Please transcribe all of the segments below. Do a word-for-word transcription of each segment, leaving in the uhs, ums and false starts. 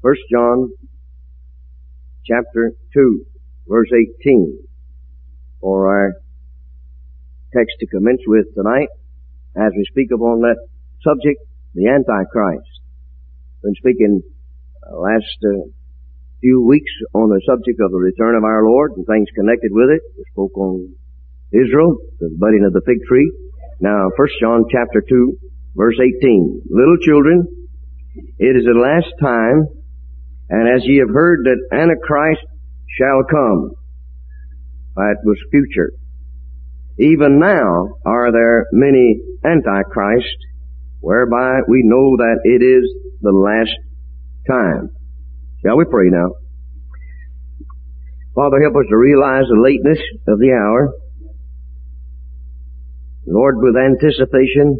First John chapter two, verse eighteen, for our text to commence with tonight as we speak upon that subject, the Antichrist. Been speaking uh, last uh, few weeks on the subject of the return of our Lord and things connected with it. We spoke on Israel, the budding of the fig tree. Now, First John chapter two, verse eighteen. Little children, it is the last time, and as ye have heard that Antichrist shall come. That was future. Even now are there many Antichrists, whereby we know that it is the last time. Shall we pray now? Father, help us to realize the lateness of the hour. Lord, with anticipation,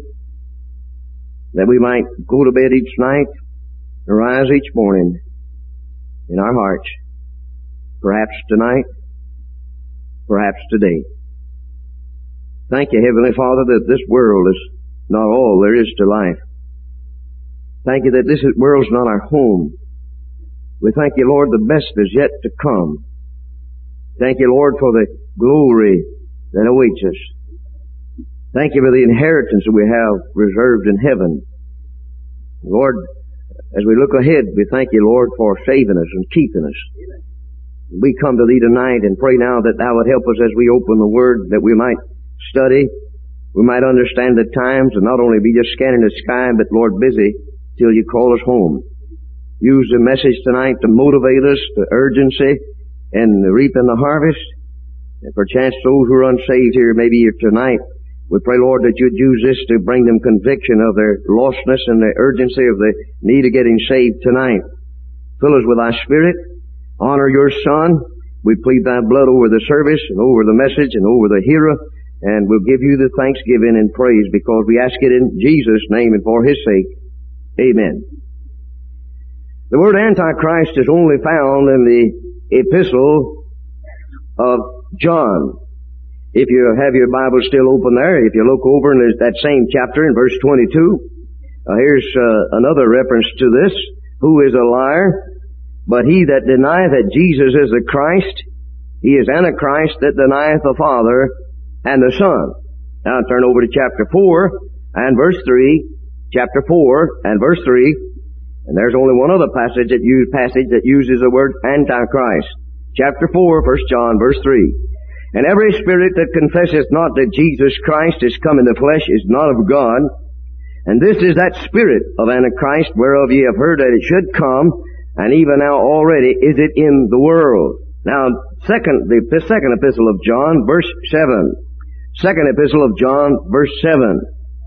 that we might go to bed each night, arise each morning in our hearts, perhaps tonight, perhaps today. Thank you, Heavenly Father, that this world is not all there is to life. Thank you that this world's not our home. We thank you, Lord, the best is yet to come. Thank you, Lord, for the glory that awaits us. Thank you for the inheritance that we have reserved in heaven. Lord, as we look ahead, we thank you, Lord, for saving us and keeping us. We come to Thee tonight and pray now that Thou would help us as we open the Word, that we might study, we might understand the times, and not only be just scanning the sky, but, Lord, busy till You call us home. Use the message tonight to motivate us to urgency and reaping the harvest. And perchance those who are unsaved here, maybe here tonight, we pray, Lord, that You'd use this to bring them conviction of their lostness and the urgency of the need of getting saved tonight. Fill us with Thy Spirit. Honor Your Son. We plead Thy blood over the service and over the message and over the hearer. And we'll give You the thanksgiving and praise because we ask it in Jesus' name and for His sake. Amen. The word Antichrist is only found in the epistle of John. If you have your Bible still open there, if you look over in that same chapter in verse twenty-two, uh, here's uh, another reference to this. Who is a liar? But he that denieth that Jesus is the Christ, he is Antichrist that denieth the Father and the Son. Now turn over to chapter four and verse three. Chapter four and verse three. And there's only one other passage that, use, passage that uses the word Antichrist. Chapter four, First John, verse three. And every spirit that confesseth not that Jesus Christ is come in the flesh is not of God. And this is that spirit of Antichrist whereof ye have heard that it should come, and even now already is it in the world. Now, second, the, the second epistle of John, verse seven. Second epistle of John, verse seven.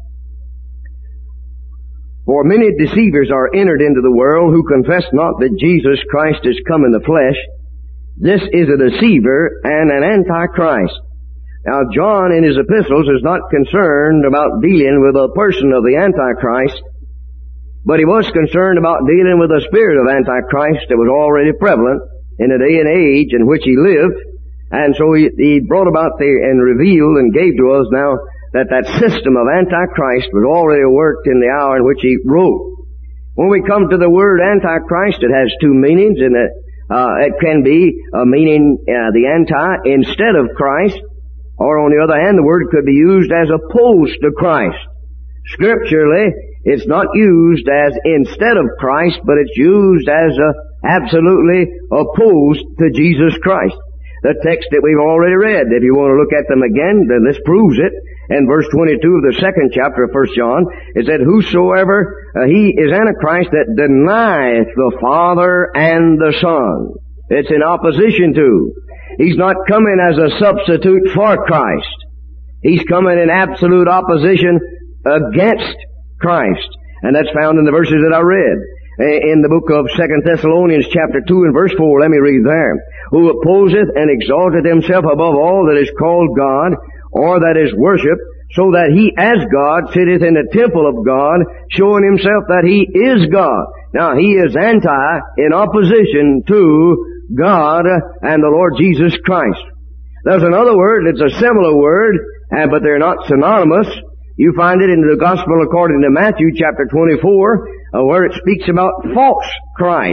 For many deceivers are entered into the world who confess not that Jesus Christ is come in the flesh. This is a deceiver and an antichrist. Now, John in his epistles is not concerned about dealing with a person of the Antichrist, but he was concerned about dealing with the spirit of Antichrist that was already prevalent in the day and age in which he lived. And so he, he brought about the, and revealed and gave to us now that that system of Antichrist was already worked in the hour in which he wrote. When we come to the word Antichrist, it has two meanings, and it, uh, it can be a meaning, uh, the anti, instead of Christ, or on the other hand, the word could be used as opposed to Christ. Scripturally, it's not used as instead of Christ, but it's used as uh, absolutely opposed to Jesus Christ. The text that we've already read, if you want to look at them again, then this proves it. In verse twenty-two of the second chapter of First John, it said, Whosoever uh, he is Antichrist that denieth the Father and the Son. It's in opposition to. He's not coming as a substitute for Christ. He's coming in absolute opposition against Christ. And that's found in the verses that I read. In the book of Second Thessalonians chapter two and verse four, let me read there. Who opposeth and exalteth himself above all that is called God, or that is worshipped, so that he as God sitteth in the temple of God, showing himself that he is God. Now, he is anti, in opposition to God and the Lord Jesus Christ. There's another word, it's a similar word, but they're not synonymous. You find it in the Gospel according to Matthew chapter twenty-four, uh, where it speaks about false Christ.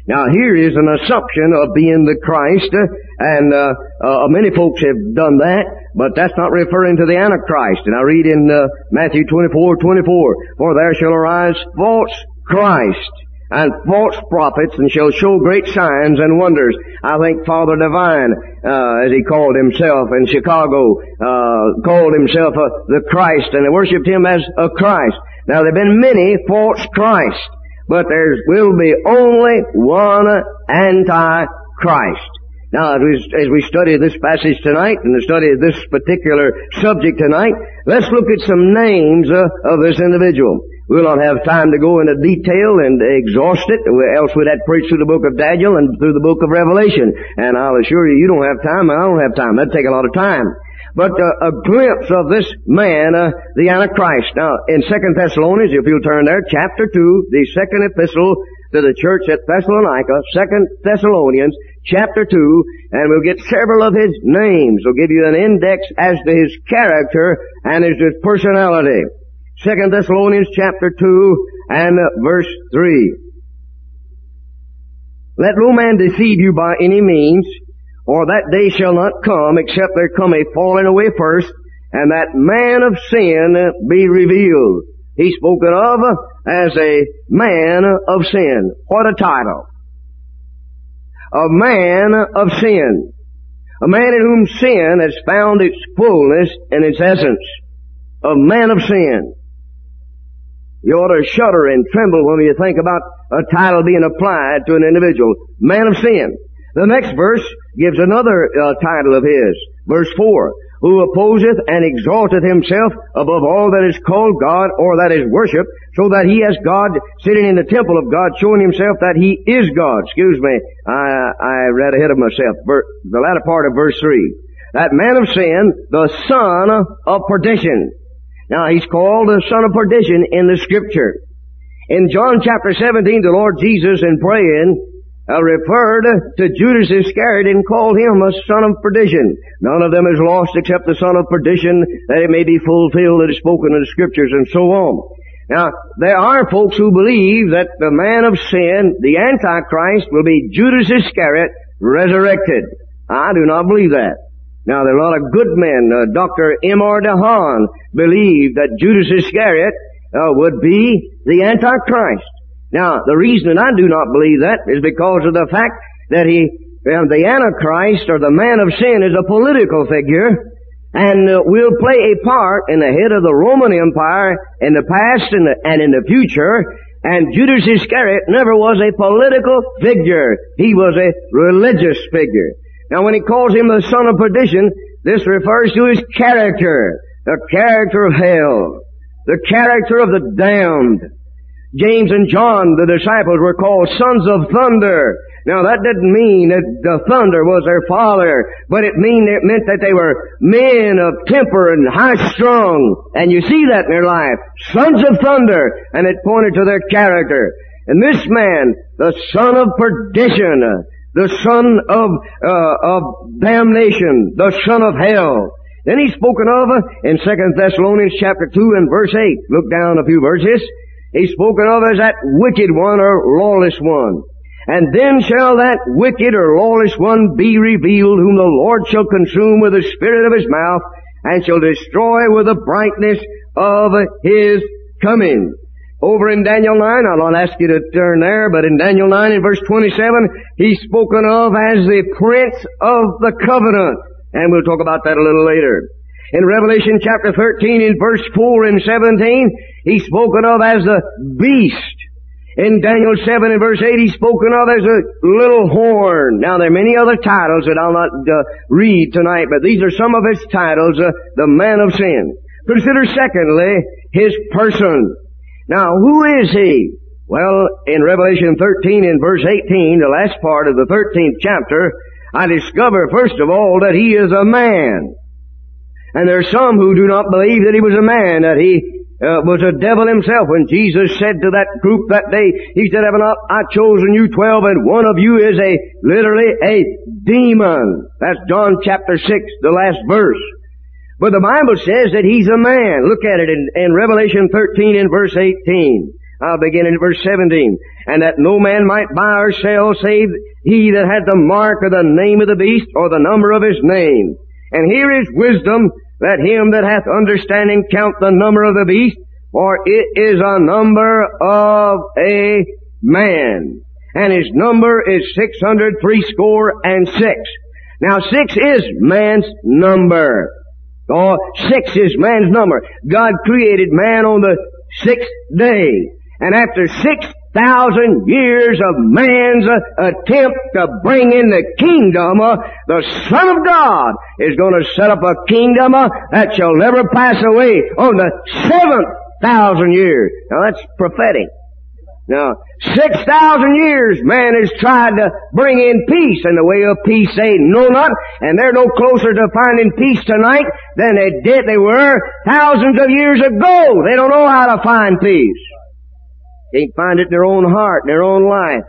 Now here is an assumption of being the Christ, uh, and uh, uh, many folks have done that, but that's not referring to the Antichrist. And I read in uh, Matthew twenty-four twenty-four, "For there shall arise false Christ and false prophets, and shall show great signs and wonders." I think Father Divine, uh, as he called himself in Chicago, uh, called himself uh, the Christ, and they worshipped him as a Christ. Now there have been many false Christs, but there will be only one Antichrist. Now, as we, as we study this passage tonight, and study this particular subject tonight, let's look at some names uh, of this individual. We'll not have time to go into detail and exhaust it, else we'd have to preach through the book of Daniel and through the book of Revelation. And I'll assure you, you don't have time, and I don't have time. That'd take a lot of time. But uh, a glimpse of this man, uh, the Antichrist. Now, in Second Thessalonians, if you'll turn there, chapter two, the second epistle to the church at Thessalonica, Second Thessalonians, chapter two, and we'll get several of his names. We'll give you an index as to his character and his personality. Second Thessalonians, chapter two, and uh, verse three. "Let no man deceive you by any means, or that day shall not come, except there come a falling away first, and that man of sin be revealed." He's spoken of as a man of sin. What a title. A man of sin. A man in whom sin has found its fullness and its essence. A man of sin. You ought to shudder and tremble when you think about a title being applied to an individual. Man of sin. The next verse gives another uh, title of his. Verse four. "Who opposeth and exalteth himself above all that is called God or that is worshipped, so that he as God sitting in the temple of God, showing himself that he is God." Excuse me, I, I read ahead of myself. Ver, the latter part of verse three. "That man of sin, the son of perdition." Now he's called the son of perdition in the scripture. In John chapter seventeen, the Lord Jesus in praying Uh, referred to Judas Iscariot and called him a son of perdition. None of them is lost except the son of perdition, that it may be fulfilled that is spoken in the scriptures, and so on. Now, there are folks who believe that the man of sin, the Antichrist, will be Judas Iscariot resurrected. I do not believe that. Now, there are a lot of good men. Uh, Doctor M R DeHaan believed that Judas Iscariot uh, would be the Antichrist. Now, the reason that I do not believe that is because of the fact that he, uh, the Antichrist, or the man of sin, is a political figure, and uh, will play a part in the head of the Roman Empire in the past and, the, and in the future, and Judas Iscariot never was a political figure. He was a religious figure. Now, when he calls him the son of perdition, this refers to his character, the character of hell, the character of the damned. James and John, the disciples, were called sons of thunder. Now that didn't mean that the thunder was their father, but it mean it meant that they were men of temper and high strung. And you see that in their life. Sons of thunder. And it pointed to their character. And this man, the son of perdition, the son of, uh, of damnation, the son of hell. Then he's spoken of in Second Thessalonians chapter two and verse eight. Look down a few verses. He's spoken of as that wicked one or lawless one. "And then shall that wicked or lawless one be revealed, whom the Lord shall consume with the spirit of his mouth, and shall destroy with the brightness of his coming." Over in Daniel nine, I'll not ask you to turn there, but in Daniel nine in verse twenty-seven, he's spoken of as the Prince of the Covenant. And we'll talk about that a little later. In Revelation chapter thirteen in verse four and seventeen, he's spoken of as the beast. In Daniel seven and verse eight, he's spoken of as a little horn. Now, there are many other titles that I'll not uh, read tonight, but these are some of his titles, uh, the man of sin. Consider, secondly, his person. Now, who is he? Well, in Revelation thirteen and verse eighteen, the last part of the thirteenth chapter, I discover, first of all, that he is a man. And there are some who do not believe that he was a man, that he uh, was a devil himself. When Jesus said to that group that day, he said, "Have not I chosen you twelve, and one of you is a, literally, a demon." That's John chapter six, the last verse. But the Bible says that he's a man. Look at it in, in Revelation thirteen and verse eighteen. I'll begin in verse seventeen. And that no man might buy or sell save he that had the mark of the name of the beast or the number of his name. And here is wisdom, that him that hath understanding count the number of the beast, for it is a number of a man. And his number is six hundred threescore and six. Now six is man's number. Oh, six is man's number. God created man on the sixth day. And after six thousand years of man's uh, attempt to bring in the kingdom, uh, the Son of God is going to set up a kingdom uh, that shall never pass away on the seventh thousand years. Now that's prophetic. Now, six thousand years man has tried to bring in peace, and the way of peace they know not, and they're no closer to finding peace tonight than they did, they were thousands of years ago. They don't know how to find peace. Can't find it in their own heart, in their own life.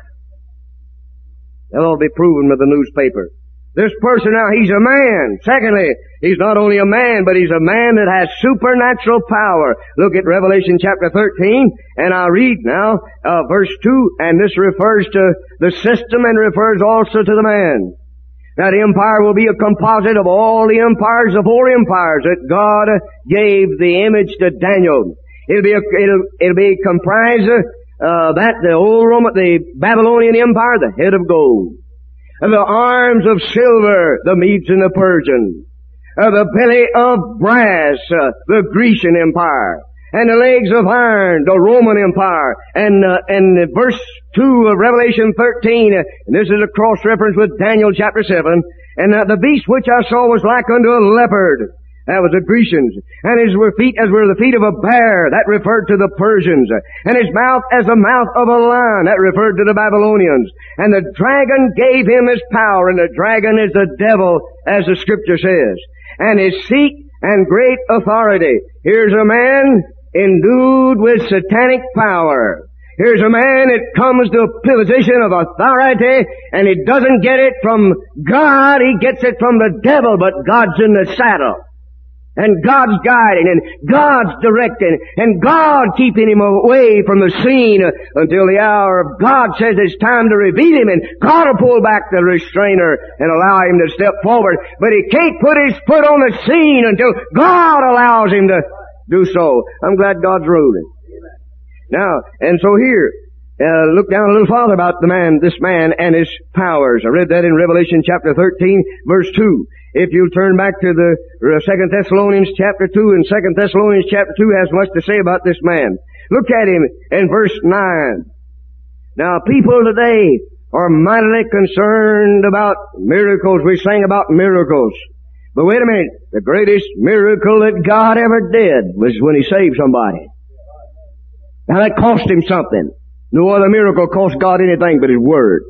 That'll all be proven with the newspaper. This person now, he's a man. Secondly, he's not only a man, but he's a man that has supernatural power. Look at Revelation chapter thirteen, and I'll read now, uh, verse two, and this refers to the system and refers also to the man. That empire will be a composite of all the empires, the four empires that God gave the image to Daniel. It'll be, a, it'll, it'll be comprised of, uh, that, the old Roman, the Babylonian Empire, the head of gold. The arms of silver, the Medes and the Persians. Uh, the belly of brass, uh, the Grecian Empire. And the legs of iron, the Roman Empire. And, uh, and verse two of Revelation thirteen, uh, and this is a cross-reference with Daniel chapter seven, and uh, the beast which I saw was like unto a leopard. That was the Grecians. And his feet as were the feet of a bear. That referred to the Persians. And his mouth as the mouth of a lion. That referred to the Babylonians. And the dragon gave him his power. And the dragon is the devil, as the scripture says. And his seat and great authority. Here's a man endued with satanic power. Here's a man that comes to a position of authority, and he doesn't get it from God, he gets it from the devil, but God's in the saddle. And God's guiding, and God's directing, and God keeping him away from the scene until the hour of God says it's time to reveal him, and God will pull back the restrainer and allow him to step forward. But he can't put his foot on the scene until God allows him to do so. I'm glad God's ruling. Now, and so here, uh, look down a little farther about the man, this man and his powers. I read that in Revelation chapter thirteen, verse two. If you'll turn back to the Second Thessalonians chapter two, and Second Thessalonians chapter two has much to say about this man. Look at him in verse nine. Now, people today are mightily concerned about miracles. We sang about miracles. But wait a minute. The greatest miracle that God ever did was when He saved somebody. Now, that cost Him something. No other miracle cost God anything but His Word.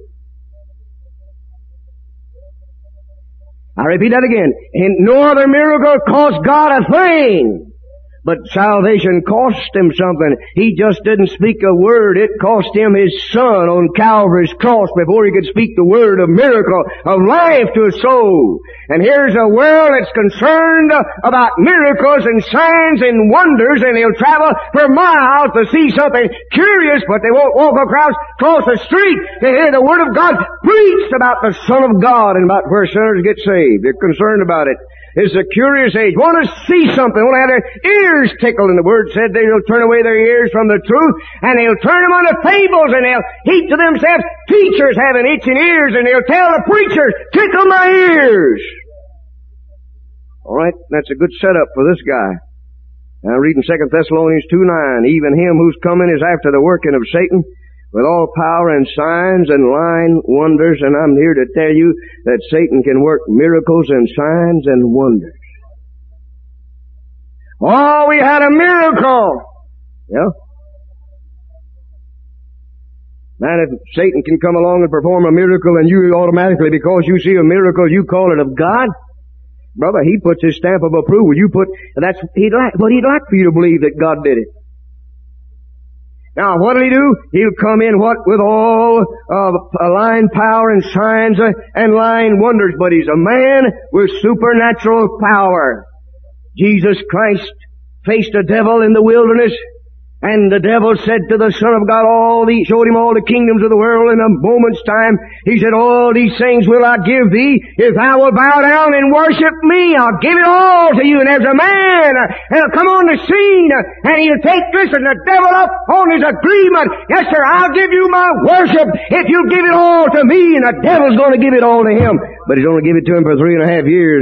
I repeat that again. And no other miracle cost God a thing. But salvation cost Him something. He just didn't speak a word. It cost Him His Son on Calvary's cross before He could speak the word of miracle, of life to a soul. And here's a world that's concerned about miracles and signs and wonders, and they'll travel for miles to see something curious, but they won't walk across, across the street to hear the Word of God preached about the Son of God and about where sinners get saved. They're concerned about it. It's a curious age. Want to see something. Want to have their ears tickled. And the Word said they'll turn away their ears from the truth, and they'll turn them onto fables, and they'll heap to themselves teachers having itching ears, and they'll tell the preachers, tickle my ears. All right, that's a good setup for this guy. Now reading Second Thessalonians two nine, even him whose coming is after the working of Satan, with all power and signs and lying wonders, and I'm here to tell you that Satan can work miracles and signs and wonders. Oh, we had a miracle! Yeah. Man, if Satan can come along and perform a miracle, and you automatically, because you see a miracle, you call it of God, brother, he puts his stamp of approval. You put, that's he'd like, what he'd like for you to believe that God did it. Now, what'll he do? He'll come in, what, with all uh, lying power and signs uh, and lying wonders, but he's a man with supernatural power. Jesus Christ faced a devil in the wilderness, And the devil said to the Son of God, all these, showed him all the kingdoms of the world in a moment's time. He said, all these things will I give thee if thou wilt bow down and worship me. I'll give it all to you. And there's a man, and he'll come on the scene, and he'll take this and the devil up on his agreement. Yes, sir, I'll give you my worship if you give it all to me. And the devil's going to give it all to him. But he's going to give it to him for three and a half years.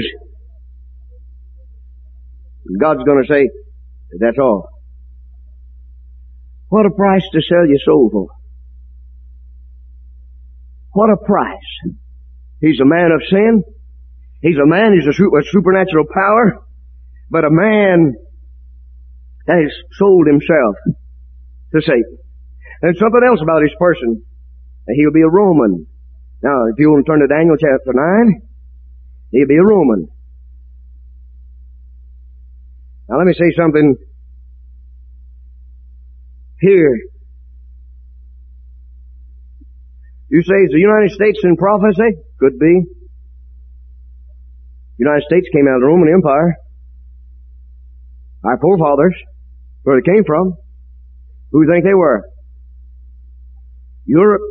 God's going to say, that's all. What a price to sell your soul for. What a price. He's a man of sin. He's a man, he's a, super, a supernatural power. But a man that has sold himself to Satan. And something else about his person. He'll be a Roman. Now, if you want to turn to Daniel chapter nine, he'll be a Roman. Now let me say something here. You say, is the United States in prophecy? Could be. The United States came out of the Roman Empire. Our forefathers, where they came from, who do you think they were? Europe.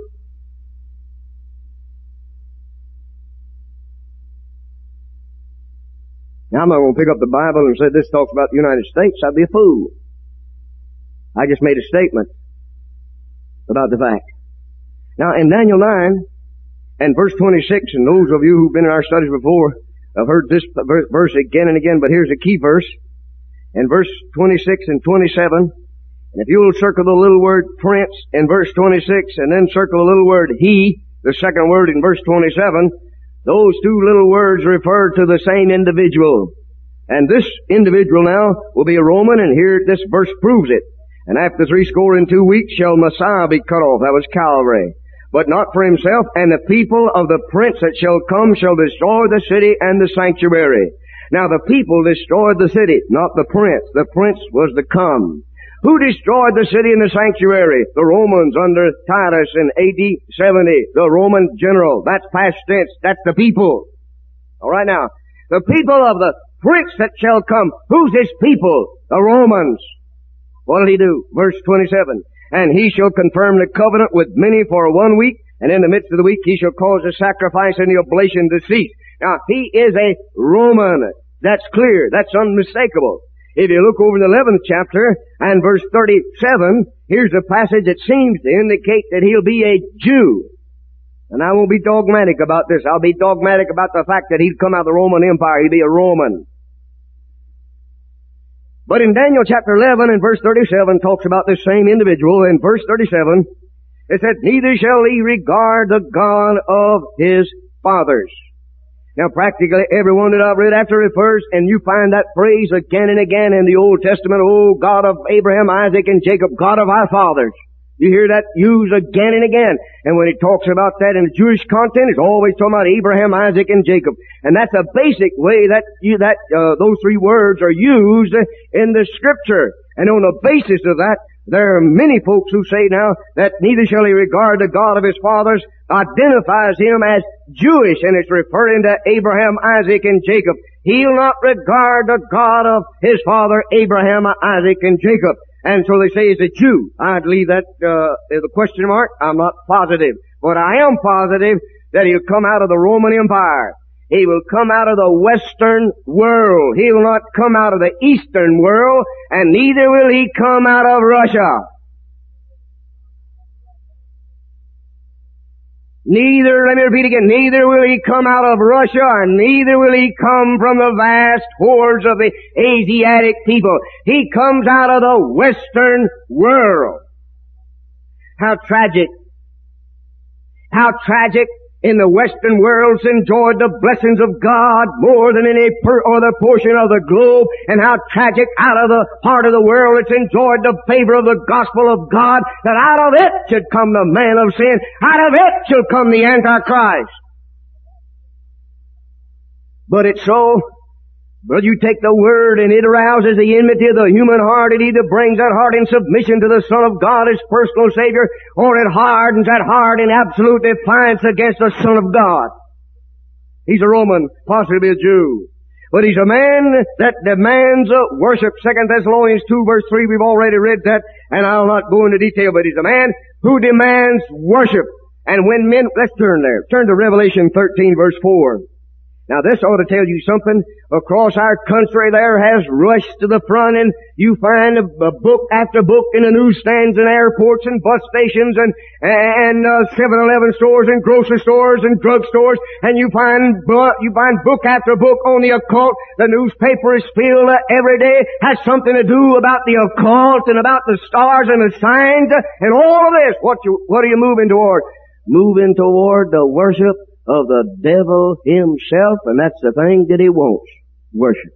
Now I'm not going to pick up the Bible and say this talks about the United States. I'd be a fool. I just made a statement about the fact. Now in Daniel nine and verse twenty-six, and those of you who've been in our studies before have heard this verse again and again, but here's a key verse. In verse twenty-six and twenty-seven, and if you'll circle the little word prince in verse twenty-six, and then circle the little word he, the second word in verse twenty-seven, those two little words refer to the same individual. And this individual now will be a Roman, and here this verse proves it. And after three score and two weeks shall Messiah be cut off. That was Calvary. But not for himself, and the people of the prince that shall come shall destroy the city and the sanctuary. Now the people destroyed the city, not the prince. The prince was to come. Who destroyed the city and the sanctuary? The Romans under Titus in A D seventy. The Roman general. That's past tense. That's the people. Alright now. The people of the prince that shall come. Who's this people? The Romans. What did he do? Verse twenty-seven. And he shall confirm the covenant with many for one week, and in the midst of the week he shall cause the sacrifice and the oblation to cease. Now, he is a Roman. That's clear. That's unmistakable. If you look over in the eleventh chapter and verse thirty-seven, here's a passage that seems to indicate that he'll be a Jew. And I won't be dogmatic about this. I'll be dogmatic about the fact that he'd come out of the Roman Empire. He'd be a Roman. But in Daniel chapter eleven and verse thirty-seven talks about this same individual. In verse thirty-seven, it said, neither shall he regard the God of his fathers. Now practically everyone that I've read after refers, and you find that phrase again and again in the Old Testament, oh God of Abraham, Isaac, and Jacob, God of our fathers. You hear that used again and again. And when it talks about that in the Jewish content, it's always talking about Abraham, Isaac, and Jacob. And that's a basic way that you, that uh, those three words are used in the Scripture. And on the basis of that, there are many folks who say now that neither shall he regard the God of his fathers, identifies him as Jewish, and it's referring to Abraham, Isaac, and Jacob. He'll not regard the God of his father Abraham, Isaac, and Jacob. And so they say he's a Jew. I'd leave that uh, as a question mark. I'm not positive. But I am positive that he'll come out of the Roman Empire. He will come out of the Western world. He will not come out of the Eastern world, and neither will he come out of Russia. Neither, let me repeat again, neither will he come out of Russia, and neither will he come from the vast hordes of the Asiatic people. He comes out of the Western world. How tragic. How tragic. In the Western world's enjoyed the blessings of God more than any per other portion of the globe, and how tragic out of the heart of the world it's enjoyed the favor of the gospel of God, that out of it should come the man of sin, out of it shall come the Antichrist. But it's so. But you take the word and it arouses the enmity of the human heart. It either brings that heart in submission to the Son of God as personal Savior, or it hardens that heart in absolute defiance against the Son of God. He's a Roman, possibly a Jew. But he's a man that demands a worship. Second Thessalonians two verse three, we've already read that, and I'll not go into detail, but he's a man who demands worship. And when men, let's turn there. Turn to Revelation thirteen verse four. Now this ought to tell you something. Across our country there has rushed to the front, and you find a, a book after book in the newsstands and airports and bus stations and and uh, seven eleven stores and grocery stores and drug stores, and you find bu- you find book after book on the occult. The newspaper is filled uh, every day, has something to do about the occult and about the stars and the signs uh, and all of this. What you what are you moving toward? Moving toward the worship of the devil himself, and that's the thing that he wants. Worship.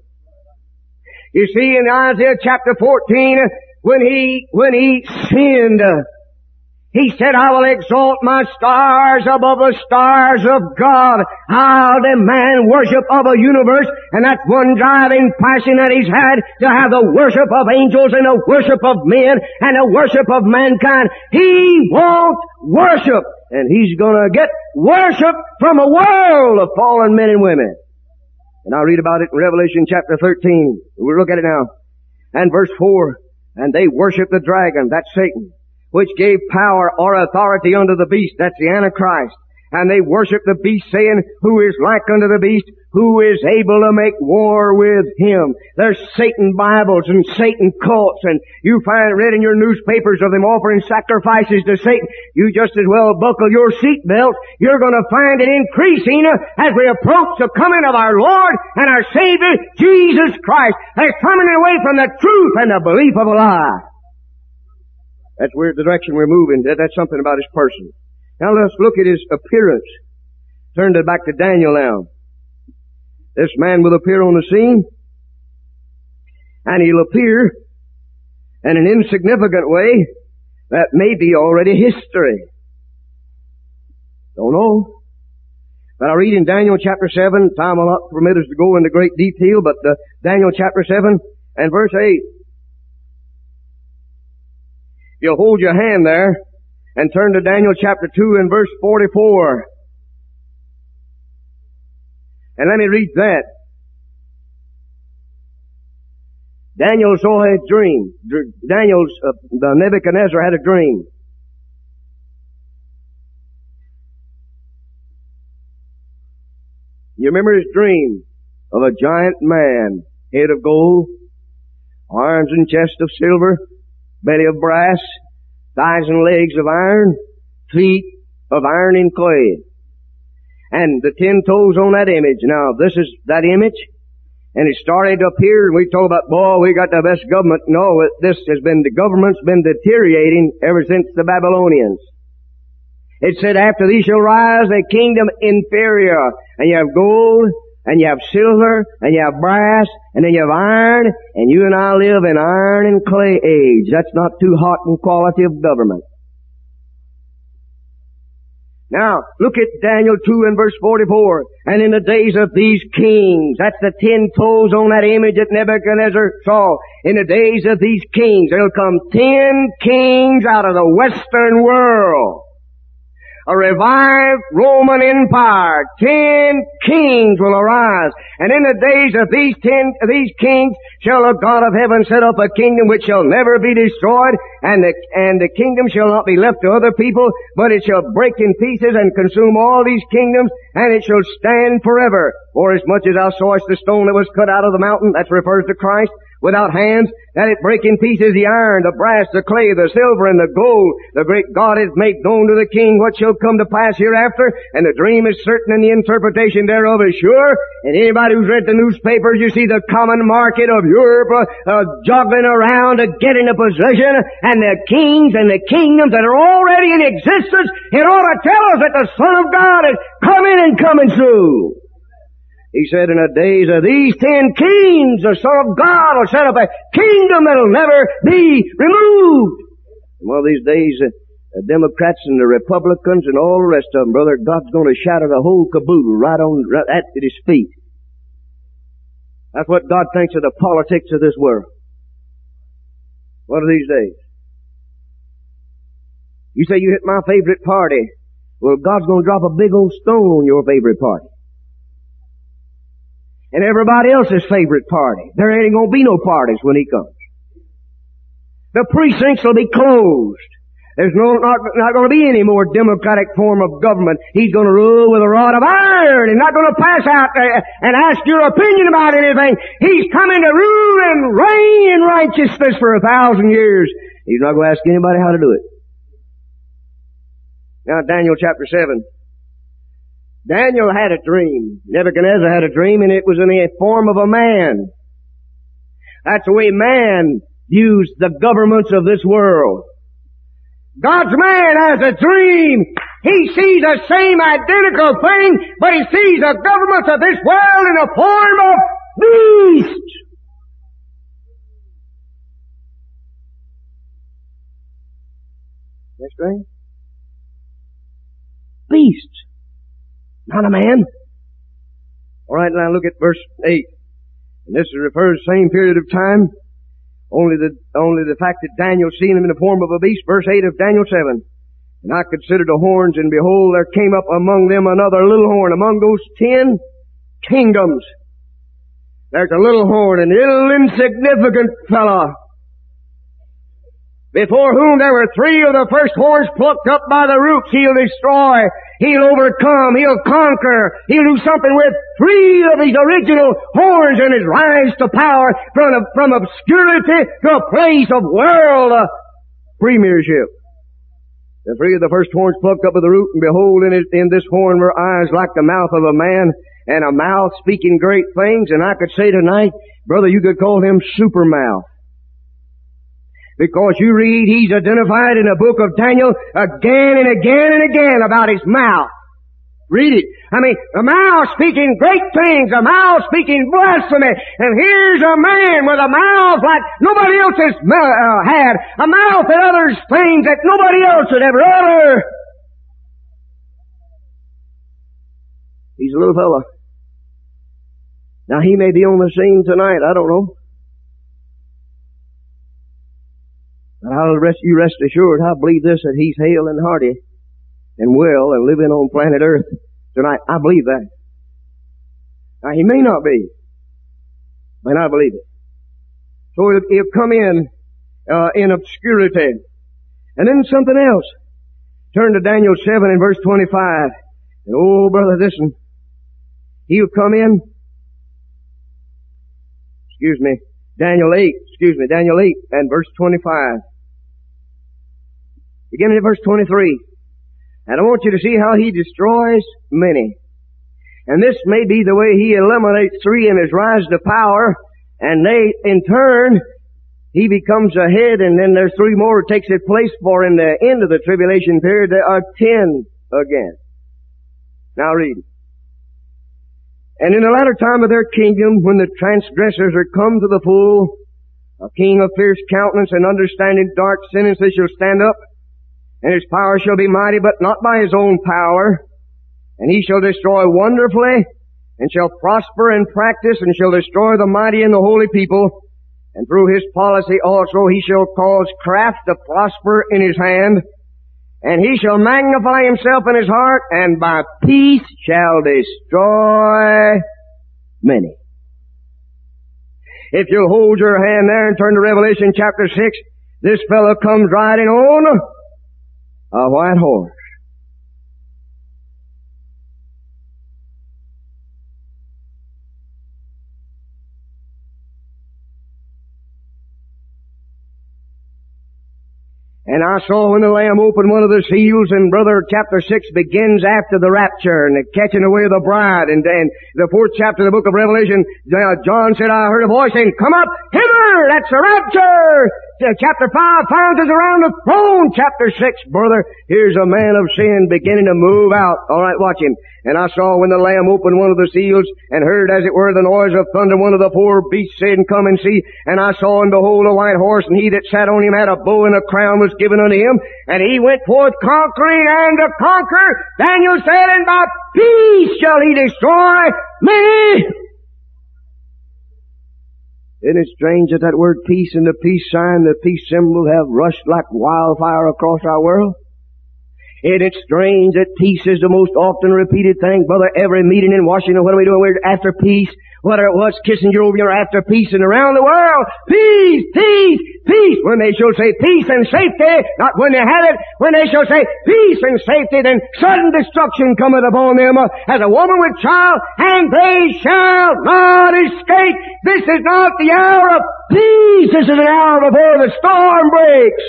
You see, in Isaiah chapter fourteen, when he, when he sinned, he said, I will exalt my stars above the stars of God. I'll demand worship of a universe, and that's one driving passion that he's had, to have the worship of angels and the worship of men and the worship of mankind. He wants worship. And he's gonna get worship from a world of fallen men and women. And I'll read about it in Revelation chapter thirteen. We'll look at it now. And verse four. And they worship the dragon, that's Satan, which gave power or authority unto the beast, that's the Antichrist. And they worship the beast, saying, who is like unto the beast, who is able to make war with him. There's Satan Bibles and Satan cults, and you find read in your newspapers of them offering sacrifices to Satan. You just as well buckle your seatbelt. You're going to find it increasing as we approach the coming of our Lord and our Savior, Jesus Christ. They're coming away from the truth and the belief of a lie. That's where the direction we're moving. That's something about his person. Now let's look at his appearance. Turn it back to Daniel now. This man will appear on the scene, and he'll appear in an insignificant way that may be already history. Don't know. But I read in Daniel chapter seven, time will not permit us to go into great detail, but uh, Daniel chapter seven and verse eight. You'll hold your hand there and turn to Daniel chapter two and verse forty-four. And let me read that. Daniel saw a dream. Daniel's, uh, the Nebuchadnezzar had a dream. You remember his dream of a giant man, head of gold, arms and chest of silver, belly of brass, thighs and legs of iron, feet of iron and clay. And the ten toes on that image. Now, this is that image, and it started up here, and we talk about, boy, we got the best government. No, this has been, the government's been deteriorating ever since the Babylonians. It said, after thee shall rise a kingdom inferior. And you have gold, and you have silver, and you have brass, and then you have iron, and you and I live in iron and clay age. That's not too hot in quality of government. Now, look at Daniel two and verse forty-four. And in the days of these kings, that's the ten toes on that image that Nebuchadnezzar saw. In the days of these kings, there'll come ten kings out of the Western world. A revived Roman Empire. Ten kings will arise. And in the days of these ten, these kings shall the God of heaven set up a kingdom which shall never be destroyed, and the, and the kingdom shall not be left to other people, but it shall break in pieces and consume all these kingdoms, and it shall stand forever. For as much as thou sawest the stone that was cut out of the mountain, that refers to Christ, without hands, that it break in pieces the iron, the brass, the clay, the silver, and the gold. The great God has made known to the king what shall come to pass hereafter, and the dream is certain and the interpretation thereof is sure. And anybody who's read the newspapers, you see the common market of Europe uh, uh, jogging around to get into possession, and the kings and the kingdoms that are already in existence. It ought to tell us that the Son of God is coming and coming soon. He said, in the days of these ten kings, the Son of God will set up a kingdom that'll never be removed. And one of these days, uh, the Democrats and the Republicans and all the rest of them, brother, God's going to shatter the whole caboodle right on right at his feet. That's what God thinks of the politics of this world. One of these days. You say you hit my favorite party. Well, God's going to drop a big old stone on your favorite party. and everybody else's favorite party. There ain't gonna be no parties when He comes. The precincts will be closed. There's no, not, not going to be any more democratic form of government. He's going to rule with a rod of iron. He's not going to pass out uh, and ask your opinion about anything. He's coming to rule and reign in righteousness for a thousand years. He's not going to ask anybody how to do it. Now, Daniel chapter seven. Daniel had a dream. Nebuchadnezzar had a dream, and it was in the form of a man. That's the way man views the governments of this world. God's man has a dream. He sees the same identical thing, but he sees the governments of this world in the form of beasts. That's right. Beasts. Not a man. All right, now look at verse eight. And this refers to the same period of time. Only the, only the fact that Daniel seen him in the form of a beast, verse eight of Daniel seven. And I considered the horns, and behold, there came up among them another little horn, among those ten kingdoms. There's a little horn, an little insignificant fellow, before whom there were three of the first horns plucked up by the roots. He'll destroy, he'll overcome, he'll conquer, he'll do something with three of his original horns and his rise to power from, from obscurity to a place of world uh, premiership. The three of the first horns plucked up by the root, and behold, in, it, in this horn were eyes like the mouth of a man, and a mouth speaking great things. And I could say tonight, brother, you could call him super mouth. Because you read, he's identified in the book of Daniel again and again and again about his mouth. Read it. I mean, a mouth speaking great things, a mouth speaking blasphemy. And here's a man with a mouth like nobody else has uh, had. A mouth that utters things that nobody else would ever utter. He's a little fella. Now, he may be on the scene tonight. I don't know. But I'll rest you rest assured, I believe this, that he's hale and hearty and well and living on planet Earth tonight. I believe that. Now, he may not be, but I believe it. So he'll, he'll come in uh, in obscurity. And then something else. Turn to Daniel seven and verse twenty-five. And oh, brother, listen. He'll come in. Excuse me. Daniel eight. Excuse me. Daniel eight and verse twenty-five. Beginning at verse twenty-three. And I want you to see how he destroys many. And this may be the way he eliminates three in his rise to power. And they, in turn, he becomes a head, and then there's three more takes his place for in the end of the tribulation period. There are ten again. Now read. And in the latter time of their kingdom, when the transgressors are come to the full, a king of fierce countenance and understanding dark sentences shall stand up, and his power shall be mighty, but not by his own power. And he shall destroy wonderfully, and shall prosper in practice, and shall destroy the mighty and the holy people. And through his policy also he shall cause craft to prosper in his hand. And he shall magnify himself in his heart, and by peace shall destroy many. If you'll hold your hand there and turn to Revelation chapter six, this fellow comes riding on a white horse. And I saw when the Lamb opened one of the seals, and brother, chapter six begins after the rapture and the catching away of the bride. And then the fourth chapter of the book of Revelation, John said, I heard a voice saying, come up hither! That's the rapture! Chapter five finds us around the throne. Chapter six, brother, here's a man of sin beginning to move out. All right, watch him. And I saw when the Lamb opened one of the seals, and heard as it were the noise of thunder, one of the four beasts saying, come and see. And I saw and behold a white horse, and he that sat on him had a bow, and a crown was given unto him. And he went forth conquering and to conquer. Daniel said, and by peace shall he destroy many. Isn't it strange that that word peace and the peace sign, the peace symbol, have rushed like wildfire across our world? Isn't it strange that peace is the most often repeated thing? Brother, every meeting in Washington, what are we doing? We're after peace. whether it was Kissinger over here after peace and around the world, peace, peace, peace. When they shall say peace and safety, not when they have it, when they shall say peace and safety, then sudden destruction cometh upon them uh, as a woman with child, and they shall not escape. This is not the hour of peace. This is an hour before the storm breaks.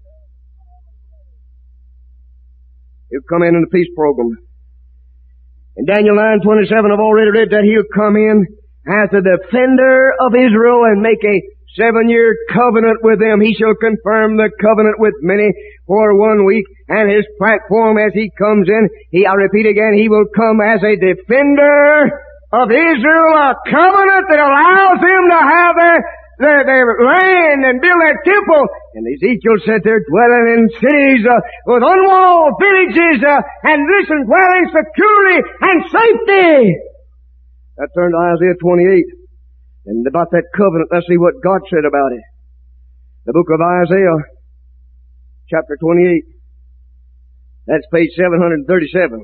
He'll come in in the peace program. In Daniel nine twenty-seven, I've already read that he'll come in as the defender of Israel and make a seven-year covenant with them. He shall confirm the covenant with many for one week. And his platform as he comes in, he, I repeat again, he will come as a defender of Israel, a covenant that allows them to have their Their, their land and build their temple. And Ezekiel said they're dwelling in cities uh, with unwalled villages uh, and listen, dwelling securely and safety. Now turn to Isaiah twenty-eight. And about that covenant, let's see what God said about it. The book of Isaiah, chapter twenty-eight. That's page seven hundred thirty-seven.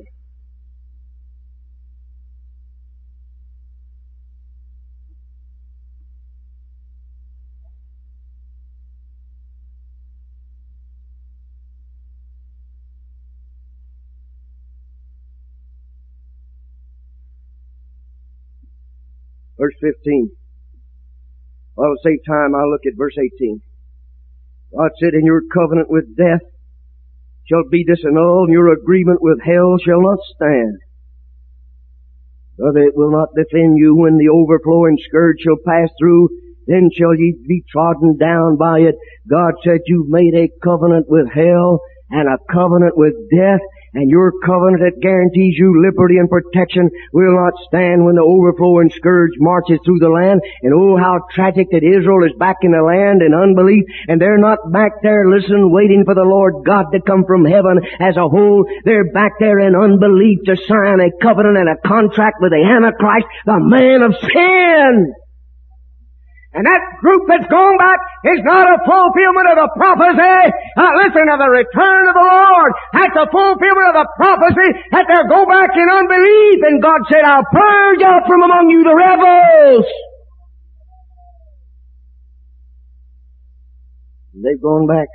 Verse fifteen. Well, to save time, I'll look at verse eighteen. God said, "And your covenant with death shall be disannulled, and your agreement with hell shall not stand. Brother, it will not defend you when the overflowing scourge shall pass through, then shall ye be trodden down by it." God said, you've made a covenant with hell and a covenant with death, and your covenant that guarantees you liberty and protection will not stand when the overflowing scourge marches through the land. And oh, how tragic that Israel is back in the land in unbelief, and they're not back there, listen, waiting for the Lord God to come from heaven as a whole. They're back there in unbelief to sign a covenant and a contract with the Antichrist, the man of sin. And that group that's gone back is not a fulfillment of the prophecy. Uh, listen, of the return of the Lord. That's a fulfillment of the prophecy that they'll go back in unbelief. And God said, I'll purge out from among you the rebels. And they've gone back.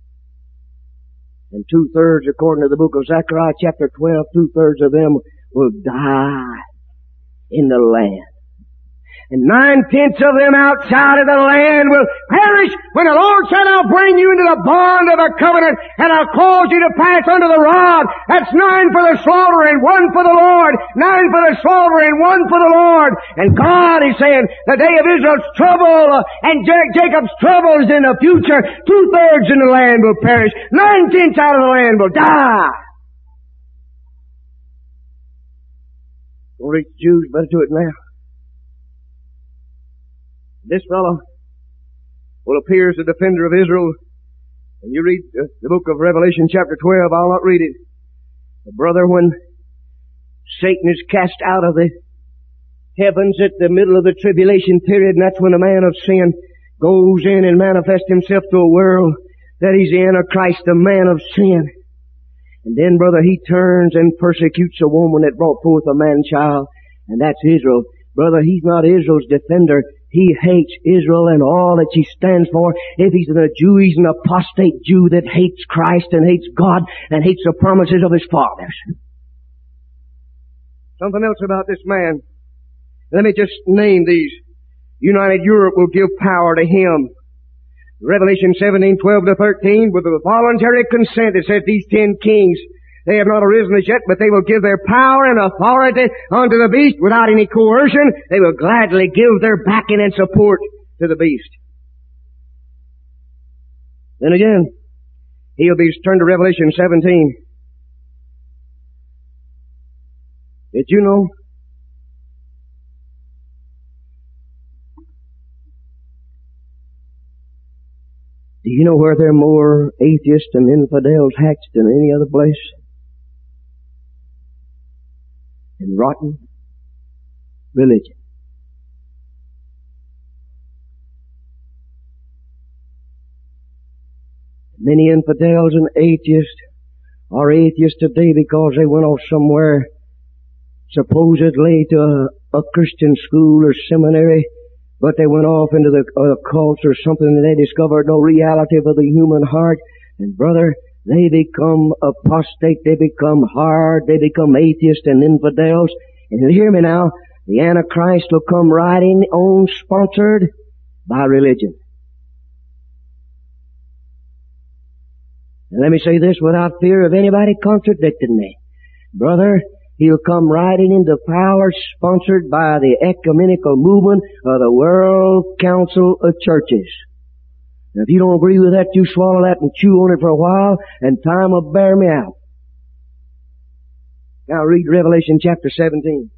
And two-thirds, according to the book of Zechariah chapter twelve, two-thirds of them will die in the land. And nine-tenths of them outside of the land will perish when the Lord said, I'll bring you into the bond of a covenant, and I'll cause you to pass under the rod. That's nine for the slaughter and one for the Lord. Nine for the slaughter and one for the Lord. And God is saying, the day of Israel's trouble uh, and J- Jacob's trouble is in the future. Two-thirds in the land will perish. Nine-tenths out of the land will die. Don't reach the Jews, better do it now. This fellow will appear as the defender of Israel. And you read uh, the book of Revelation chapter twelve, I'll not read it. But brother, when Satan is cast out of the heavens at the middle of the tribulation period, and that's when the man of sin goes in and manifests himself to a world that he's the Antichrist, the man of sin. And then, brother, he turns and persecutes a woman that brought forth a man-child, and that's Israel. Brother, he's not Israel's defender. He hates Israel and all that she stands for. If he's a Jew, he's an apostate Jew that hates Christ and hates God and hates the promises of his fathers. Something else about this man. Let me just name these. United Europe will give power to him. Revelation seventeen, twelve to thirteen, with a voluntary consent, it says these ten kings, they have not arisen as yet, but they will give their power and authority unto the beast without any coercion. They will gladly give their backing and support to the beast. Then again, he'll be turned to Revelation seventeen. Did you know? Do you know where there are more atheists and infidels hatched than any other place? In rotten religion. Many infidels and atheists are atheists today because they went off somewhere supposedly to a Christian school or seminary, but they went off into the uh, cults or something and they discovered no reality of the human heart. And brother, they become apostate, they become hard, they become atheists and infidels. And hear me now, the Antichrist will come riding on, sponsored by religion. And let me say this without fear of anybody contradicting me. Brother, he'll come riding into power sponsored by the ecumenical movement of the World Council of Churches. Now, if you don't agree with that, you swallow that and chew on it for a while, and time will bear me out. Now read Revelation chapter seventeen.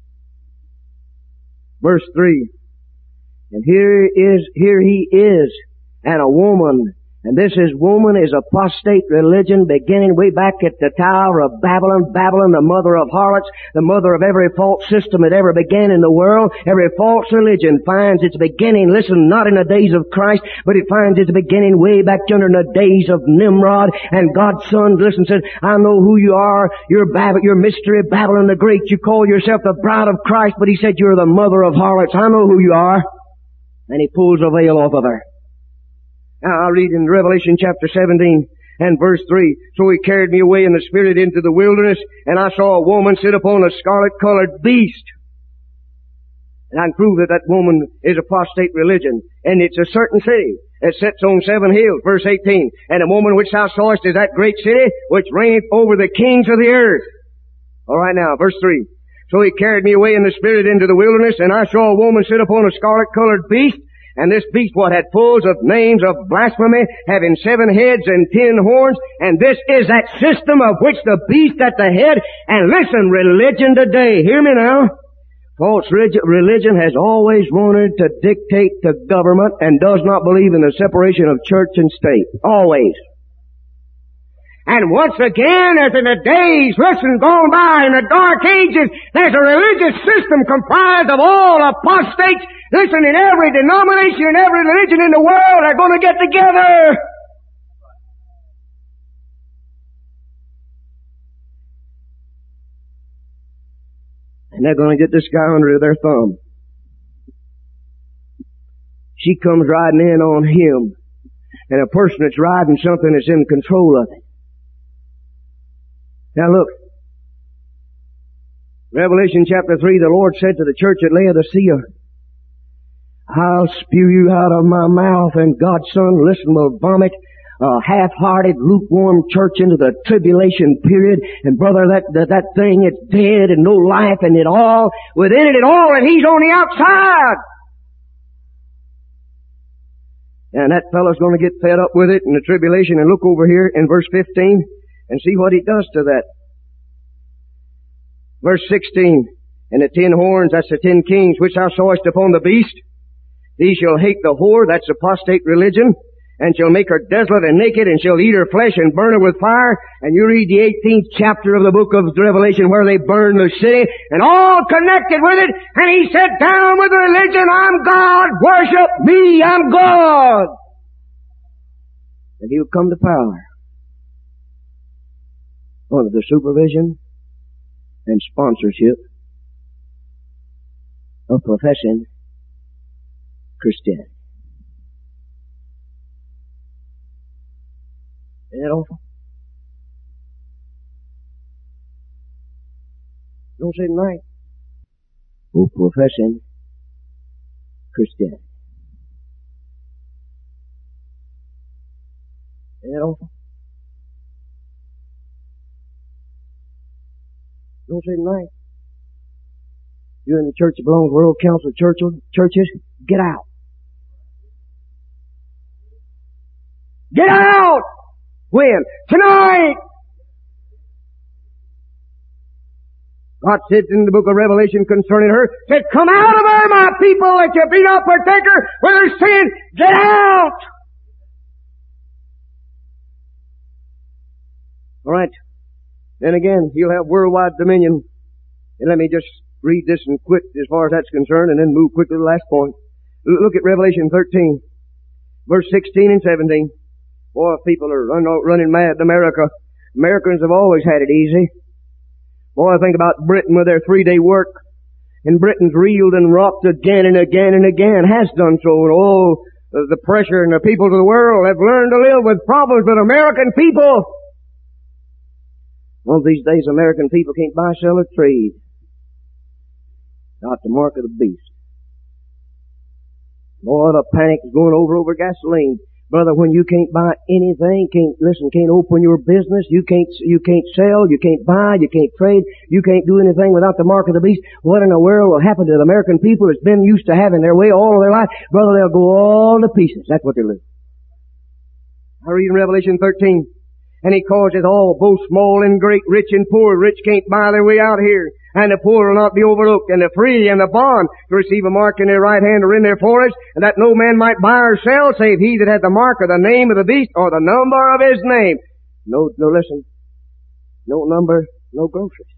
Verse three. And here is, here he is, and a woman. And this is woman is apostate religion beginning way back at the Tower of Babylon. Babylon, the mother of harlots, the mother of every false system that ever began in the world. Every false religion finds its beginning, listen, not in the days of Christ, but it finds its beginning way back yonder in the days of Nimrod. And God's Son, listen, said, I know who you are. You're Babylon, you're Mystery Babylon the Great. You call yourself the bride of Christ, but he said you're the mother of harlots. I know who you are. And he pulls a veil off of her. Now I'll read in Revelation chapter seventeen and verse three. So he carried me away in the Spirit into the wilderness, and I saw a woman sit upon a scarlet-colored beast. And I can prove that that woman is apostate religion. And it's a certain city that sits on seven hills. Verse eighteen. And the woman which thou sawest is that great city which reigneth over the kings of the earth. All right now, verse three. So he carried me away in the Spirit into the wilderness, and I saw a woman sit upon a scarlet-colored beast. And this beast what had fulls of names of blasphemy, having seven heads and ten horns. And this is that system of which the beast at the head. And listen, religion today, hear me now. False religion has always wanted to dictate the government and does not believe in the separation of church and state. Always. And once again, as in the days, listen, gone by in the dark ages, there's a religious system comprised of all apostates. Listen, in every denomination, in every religion in the world are going to get together. And they're going to get this guy under their thumb. She comes riding in on him. And a person that's riding something that's in control of it. Now look, Revelation chapter three, the Lord said to the church at Laodicea, I'll spew you out of my mouth, and God's Son, listen, will vomit a half-hearted, lukewarm church into the tribulation period. And brother, that, that, that thing, it's dead and no life and it all, within it at all, and he's on the outside. And that fellow's going to get fed up with it in the tribulation. And look over here in verse fifteen. And see what he does to that. Verse sixteen. And the ten horns, that's the ten kings, which thou sawest upon the beast. These shall hate the whore, that's apostate religion, and shall make her desolate and naked, and shall eat her flesh and burn her with fire. And you read the eighteenth chapter of the book of Revelation where they burn the city, and all connected with it. And he said, down with religion, I'm God, worship me, I'm God. And he'll come to power under the supervision and sponsorship of professing Christianity. Isn't that awful? Don't say tonight. Oh, professing Christianity. Isn't that awful? Don't say tonight. You're in the church that belongs to the World Council of Churches. Get out. Get out! When? Tonight! God said in the book of Revelation concerning her, said, come out of her, my people, that you be not partaker with her sin. Get out! All right. Then again, he'll have worldwide dominion. And let me just read this and quit as far as that's concerned, and then move quickly to the last point. Look at Revelation thirteen, verse sixteen and seventeen. Boy, people are run, running mad in America. Americans have always had it easy. Boy, think about Britain with their three-day work. And Britain's reeled and rocked again and again and again, has done so. And all the pressure and the people of the world have learned to live with problems, but American people, one of these days American people can't buy, sell, or trade without the mark of the beast. Boy, the panic's going over over gasoline. Brother, when you can't buy anything, can't, listen, can't open your business, you can't, you can't sell, you can't buy, you can't trade, you can't do anything without the mark of the beast, what in the world will happen to the American people that's been used to having their way all of their life? Brother, they'll go all to pieces. That's what they're living. I read in Revelation thirteen, and He causeth all, both small and great, rich and poor. Rich can't buy their way out here, and the poor will not be overlooked, and the free and the bond to receive a mark in their right hand or in their foreheads, and that no man might buy or sell, save he that had the mark of the name of the beast or the number of his name. No, no, listen. No number, no groceries.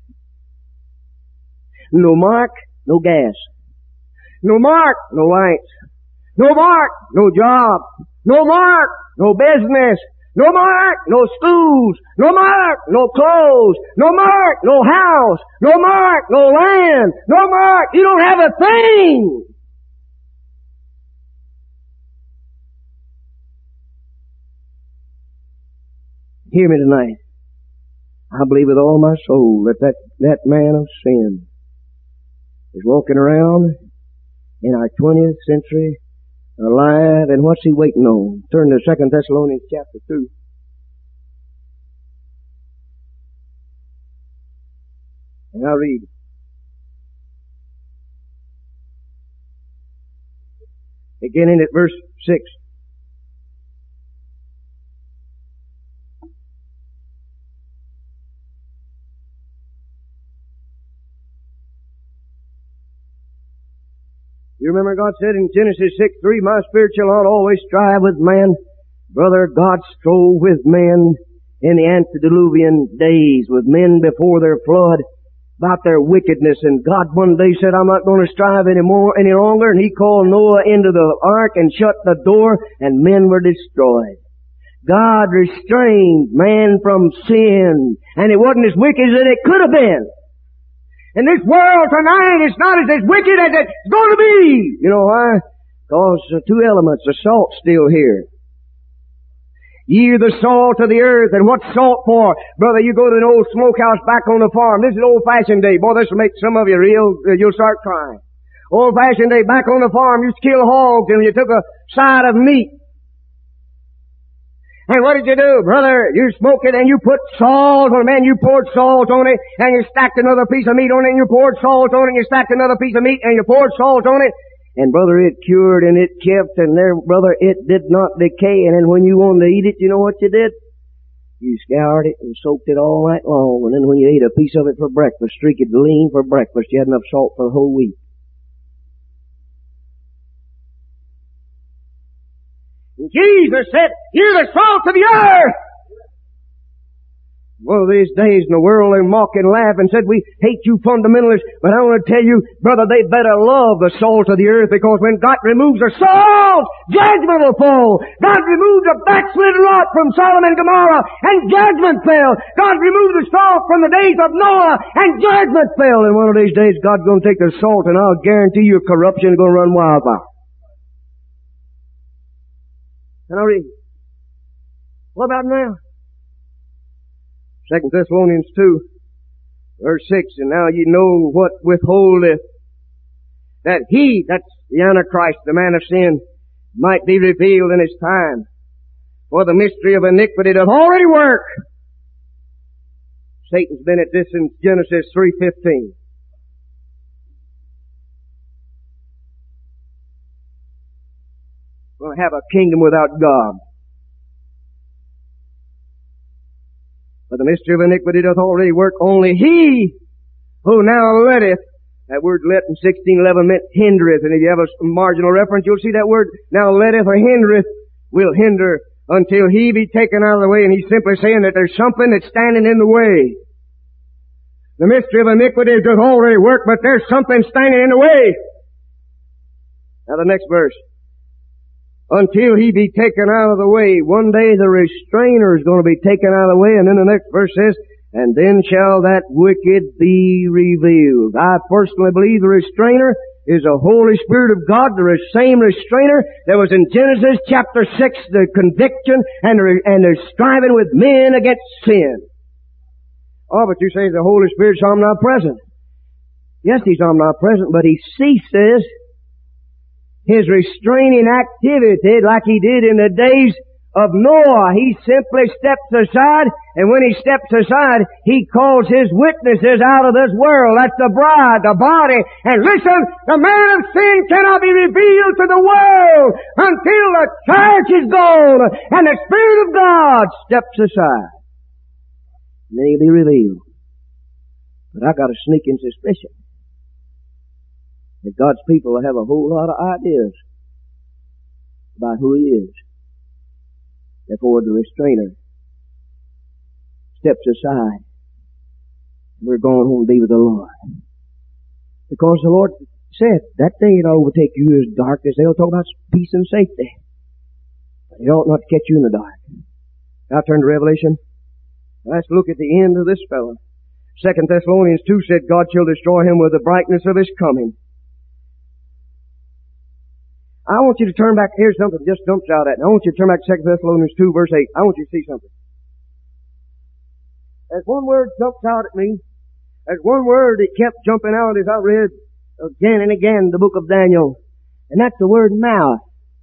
No mark, no gas. No mark, no lights. No mark, no job. No mark, no business. No mark, no schools. No mark, no clothes. No mark, no house. No mark, no land. No mark, you don't have a thing. Hear me tonight. I believe with all my soul that that, that man of sin is walking around in our twentieth century alive, and what's he waiting on? Turn to Second Thessalonians chapter two. And I'll read. Beginning at verse six. You remember God said in Genesis six three, my spirit shall not always strive with man. Brother, God strove with men in the antediluvian days, with men before their flood, about their wickedness. And God one day said, I'm not going to strive anymore, any longer. And He called Noah into the ark and shut the door, and men were destroyed. God restrained man from sin, and it wasn't as wicked as it could have been. And this world tonight is not as, as wicked as it's going to be. You know why? Because uh, two elements, the salt's still here. Ye are the salt of the earth, and what's salt for? Brother, you go to an old smokehouse back on the farm. This is old-fashioned day. Boy, this will make some of you real, uh, you'll start crying. Old-fashioned day, back on the farm, you used to kill hogs, and you took a side of meat. And what did you do, brother? You smoked it and you put salt on it. Man, you poured salt on it and you stacked another piece of meat on it and you poured salt on it and you stacked another piece of meat and you poured salt on it. And brother, it cured and it kept, and there, brother, it did not decay. And then when you wanted to eat it, you know what you did? You scoured it and soaked it all night long. And then when you ate a piece of it for breakfast, streak it lean for breakfast, you had enough salt for the whole week. Jesus said, you're the salt of the earth. One of these days in the world they mock and laugh and said, we hate you fundamentalists. But I want to tell you, brother, they better love the salt of the earth, because when God removes the salt, judgment will fall. God removed the backslidden Lot from Sodom and Gomorrah, and judgment fell. God removed the salt from the days of Noah, and judgment fell. And one of these days God's going to take the salt, and I'll guarantee you corruption is going to run wildfire. And I'll read. What about now? Second Thessalonians two, verse six, and now ye know what withholdeth, that he, that's the Antichrist, the man of sin, might be revealed in his time. For the mystery of iniquity doth already work. Satan's been at this in Genesis three fifteen. We're going to have a kingdom without God. For the mystery of iniquity doth already work. Only he who now letteth, that word let in sixteen eleven meant hindereth. And if you have a marginal reference, you'll see that word now letteth or hindereth will hinder until he be taken out of the way. And he's simply saying that there's something that's standing in the way. The mystery of iniquity doth already work, but there's something standing in the way. Now the next verse. Until he be taken out of the way. One day the restrainer is going to be taken out of the way, and then the next verse says, And then shall that wicked be revealed. I personally believe the restrainer is the Holy Spirit of God, the same restrainer that was in Genesis chapter six, the conviction and the, and the striving with men against sin. Oh, but you say the Holy Spirit's omnipresent. Yes, He's omnipresent, but He ceases His restraining activity like He did in the days of Noah. He simply steps aside, and when He steps aside, He calls His witnesses out of this world. That's the bride, the body. And listen, the man of sin cannot be revealed to the world until the church is gone and the Spirit of God steps aside. And then He'll be revealed. But I got a sneaking suspicion that God's people will have a whole lot of ideas about who He is. Therefore, the restrainer steps aside. We're going home to be with the Lord. Because the Lord said, that day it'll overtake you as darkness. They'll talk about peace and safety. But it ought not to catch you in the dark. Now turn to Revelation. Let's look at the end of this fellow. Second Thessalonians two said, God shall destroy him with the brightness of His coming. I want you to turn back. Here's something that just jumps out at me. I want you to turn back to Second Thessalonians two, verse eight. I want you to see something. There's one word jumps out at me. There's one word that kept jumping out as I read again and again the book of Daniel. And that's the word mouth.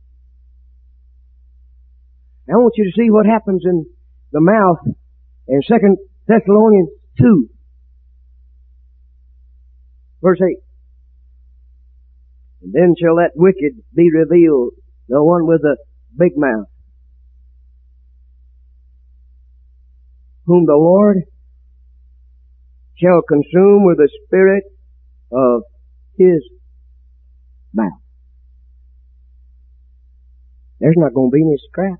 Now I want you to see what happens in the mouth in Second Thessalonians two, verse eight. And then shall that wicked be revealed, the one with the big mouth, whom the Lord shall consume with the spirit of His mouth. There's not going to be any scrap.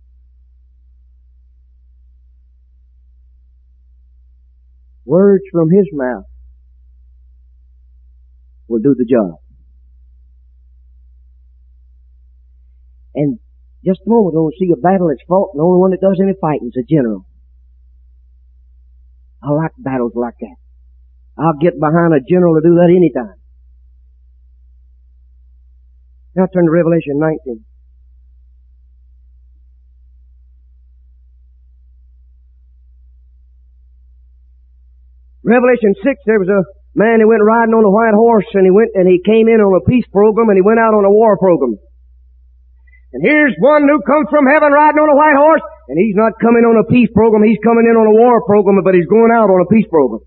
Words from His mouth will do the job. And just a moment, we're going to see a battle that's fought, and the only one that does any fighting is a general. I like battles like that. I'll get behind a general to do that anytime. Now turn to Revelation nineteen. Revelation six, there was a man who went riding on a white horse, and he went and he came in on a peace program, and he went out on a war program. And here's one who comes from heaven riding on a white horse, and he's not coming on a peace program, he's coming in on a war program, but he's going out on a peace program.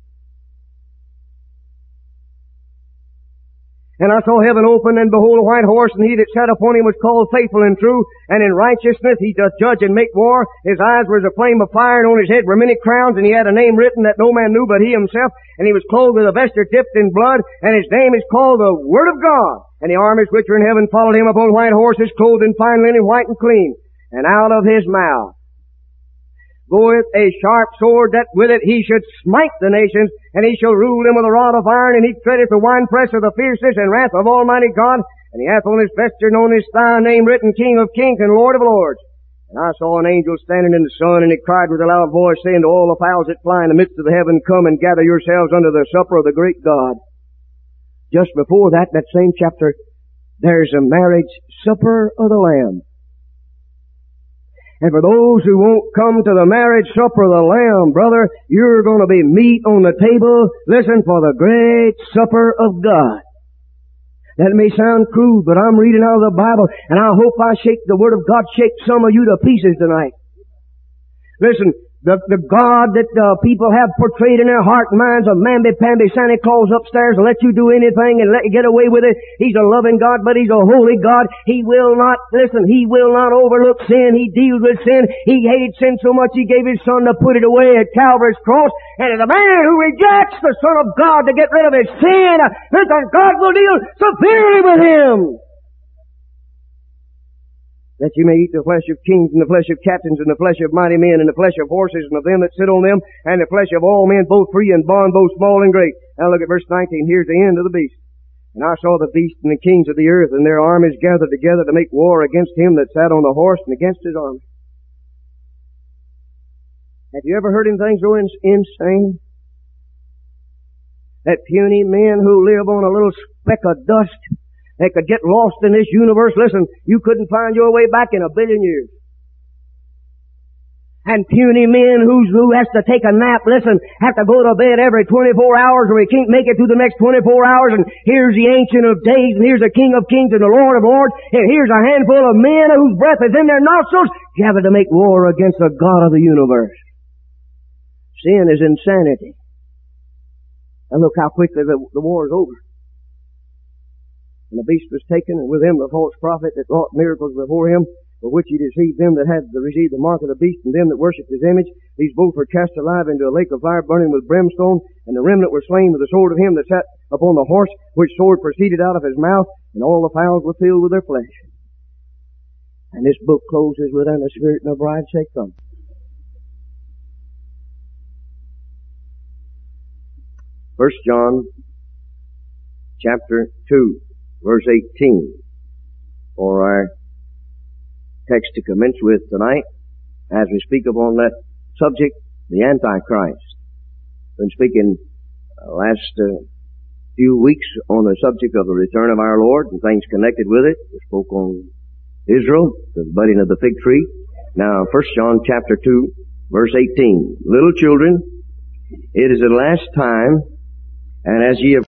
And I saw heaven open, and behold, a white horse, and he that sat upon him was called Faithful and True, and in righteousness he doth judge and make war. His eyes were as a flame of fire, and on his head were many crowns, and he had a name written that no man knew but he himself, and he was clothed with a vesture dipped in blood, and his name is called the Word of God. And the armies which were in heaven followed him upon white horses, clothed in fine linen, white and clean. And out of his mouth goeth a sharp sword, that with it he should smite the nations, and he shall rule them with a rod of iron, and he treadeth the winepress of the fierceness and wrath of Almighty God. And he hath on his vesture and on his thigh a name written, King of Kings and Lord of Lords. And I saw an angel standing in the sun, and he cried with a loud voice, saying to all the fowls that fly in the midst of the heaven, Come and gather yourselves unto the supper of the great God. Just before that, that same chapter, there's a marriage supper of the Lamb. And for those who won't come to the marriage supper of the Lamb, brother, you're going to be meat on the table, listen, for the great supper of God. That may sound crude, but I'm reading out of the Bible, and I hope I shake the Word of God, shake some of you to pieces tonight. Listen, the, the God that uh, people have portrayed in their heart and minds of mamby-pamby Santa Claus upstairs and let you do anything and let you get away with it. He's a loving God, but He's a holy God. He will not, listen, He will not overlook sin. He deals with sin. He hated sin so much He gave His Son to put it away at Calvary's cross. And the man who rejects the Son of God to get rid of his sin, listen, God will deal severely with him. That you may eat the flesh of kings, and the flesh of captains, and the flesh of mighty men, and the flesh of horses, and of them that sit on them, and the flesh of all men, both free and bond, both small and great. Now look at verse nineteen. Here's the end of the beast. And I saw the beast and the kings of the earth, and their armies gathered together to make war against him that sat on the horse, and against his army. Have you ever heard anything so ins- insane? That puny men who live on a little speck of dust, they could get lost in this universe. Listen, you couldn't find your way back in a billion years. And puny men who's, who has to take a nap, listen, have to go to bed every twenty-four hours or he can't make it through the next twenty-four hours. And here's the Ancient of Days, and here's the King of Kings and the Lord of Lords, and here's a handful of men whose breath is in their nostrils, gathered to make war against the God of the universe. Sin is insanity. And look how quickly the, the war is over. And the beast was taken, and with him the false prophet that wrought miracles before him, for which he deceived them that had received the mark of the beast and them that worshipped his image. These both were cast alive into a lake of fire burning with brimstone, and the remnant were slain with the sword of him that sat upon the horse, which sword proceeded out of his mouth, and all the fowls were filled with their flesh. And this book closes with, "And the Spirit and the bride say, Come." First John chapter two, verse eighteen, for our text to commence with tonight, as we speak upon that subject, the Antichrist. We've been speaking uh, last uh, few weeks on the subject of the return of our Lord and things connected with it. We spoke on Israel, the budding of the fig tree. Now, First John chapter two, verse eighteen. Little children, it is the last time, and as ye have